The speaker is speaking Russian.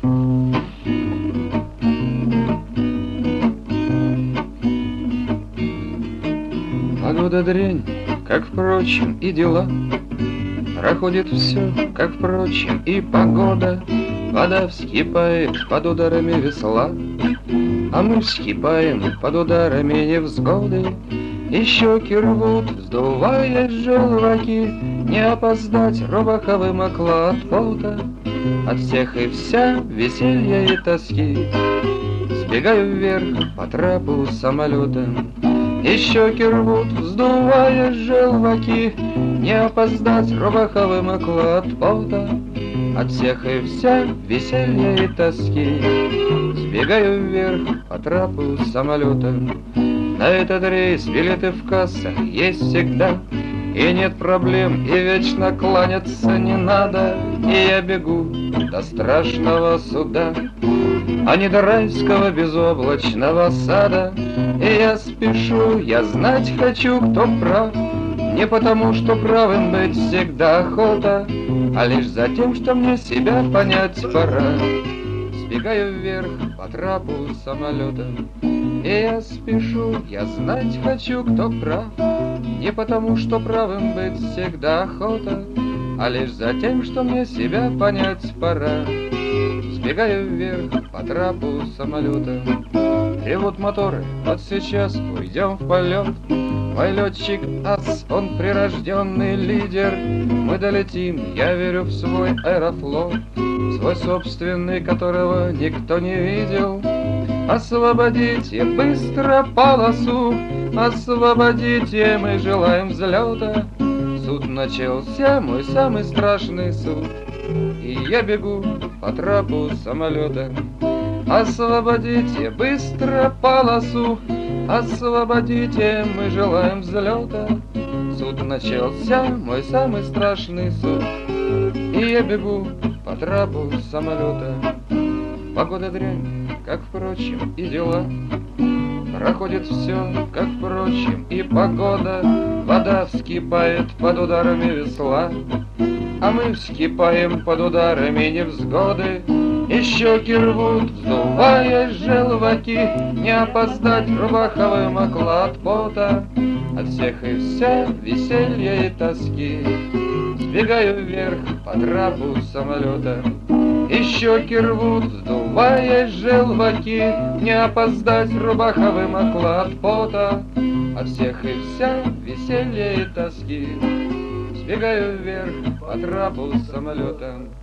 Погода дрянь, как, впрочем, и дела. Проходит все, как, впрочем, и погода. Вода вскипает под ударами весла, а мы вскипаем под ударами невзгоды. И щеки рвут, вздувая желваки. Не опоздать, рубаха вымокла от пота. От всех и вся веселья и тоски. Сбегаю вверх по трапу самолета. И щеки рвут, вздувая желваки. Не опоздать, рубаха вымокла от пота. От всех и вся веселья и тоски. Сбегаю вверх по трапу самолета. На этот рейс билеты в кассах есть всегда. И нет проблем, и вечно кланяться не надо. И я бегу до страшного суда, а не до райского безоблачного сада. И я спешу, я знать хочу, кто прав. Не потому, что правым быть всегда охота, а лишь за тем, что мне себя понять пора. Сбегаю вверх по трапу самолета. И я спешу, я знать хочу, кто прав. Не потому, что правым быть всегда охота, а лишь за тем, что мне себя понять пора. Сбегаю вверх по трапу самолета. Ревут моторы, вот сейчас уйдем в полет. Мой летчик ас, он прирожденный лидер. Мы долетим, я верю в свой аэрофлот, свой собственный, которого никто не видел. Освободите быстро полосу, освободите, мы желаем взлета. Суд начался, мой самый страшный суд, и я бегу по трапу самолета. Освободите быстро полосу, освободите, мы желаем взлета. Суд начался, мой самый страшный суд, и я бегу по трапу самолета. Погода дрянь, как, впрочем, и дела. Проходит все, как, впрочем, и погода. Вода вскипает под ударами весла, а мы вскипаем под ударами невзгоды. И щеки рвут, вздувая желваки. Не опоздать, рубаха вымокла от пота. От всех и вся веселья и тоски. Сбегаю вверх по трапу самолета. И щеки рвут, вздувая желваки. Не опоздать, рубаха вымокла от пота. От всех и вся веселья и тоски. Сбегаю вверх по трапу самолета.